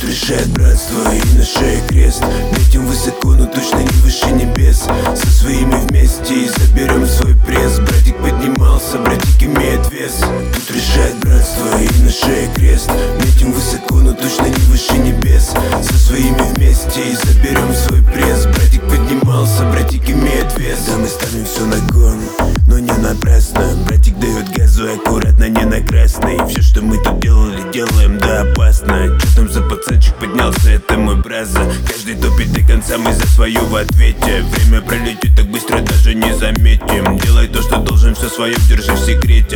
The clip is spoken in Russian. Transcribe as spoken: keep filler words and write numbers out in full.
решает братство и на шее крест. Метим высоко, но точно не выше небес. Со своими вместе и заберем свой пресс. Братик поднимался, братик имеет вес. Тут решает братство и на шее крест. Метим высоко, но точно не выше небес. Со своими вместе и заберем свой пресс. Братик поднимался, братик имеет вес. Да, мы ставим все на гон, но не напрасно. Братик дает газу аккуратно, не на красный. Все, что мы тут делали, делаем, да опасно. Че там за пацанчик поднялся, это мой браза. Каждый топит до конца, мы за свою в ответе. Время пролетит так быстро, даже не заметим. Делай то, что должен, все свое держи в секрете.